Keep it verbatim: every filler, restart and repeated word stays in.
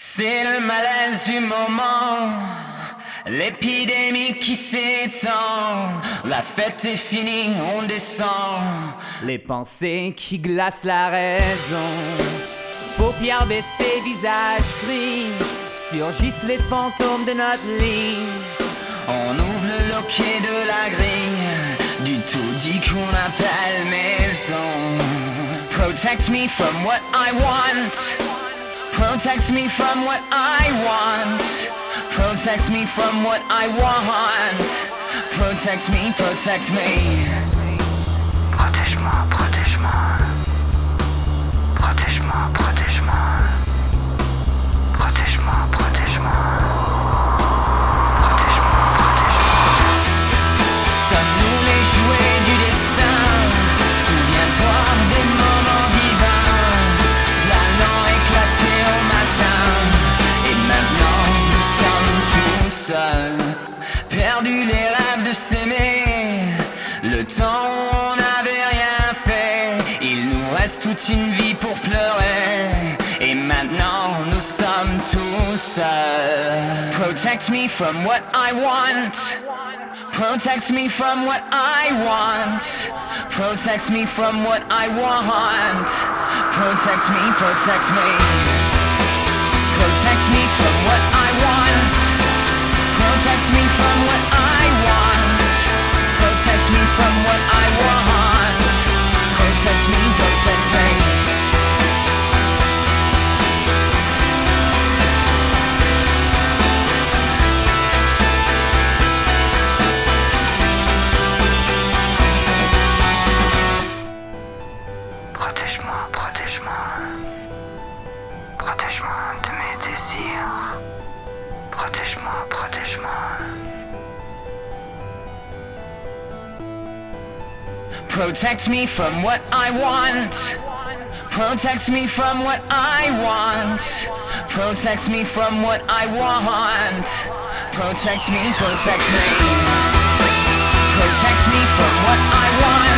C'est le malaise du moment, l'épidémie qui s'étend. La fête est finie, on descend. Les pensées qui glacent la raison. Paupières baissées, visage gris, surgissent les fantômes de notre lit. On ouvre le loquet de la grille, du tout dit qu'on appelle maison. Protect me from what I want. Protect me from what I want. Protect me from what I want. Protect me, protect me. Protège-moi, protège-moi. Protège-moi, protège-moi. Protège-moi, protège-moi. Protège-moi, protège-moi. Sommes-nous les jouets du destin? Souviens-toi des moments divins. L'allant éclaté au matin. Et maintenant nous sommes tous seuls. Perdus les rêves de s'aimer. Le temps où on n'avait rien fait. Il nous reste toute une vie pour pleurer. Et maintenant nous sommes tous seuls. Protect me from what I want. Protect me from what I want. Protect me from what I want. Protect me, protect me. Protect me from what I want. Protect me from what I want. Protect me from what I want. Protect me, protect me. Protège-moi, protège-moi. Protège-moi de mes désirs. Protège-moi, protège-moi. Protect me from what I want. Protect me from what I want. Protect me from what I want. Protect me, protect me. Protect me from what I want.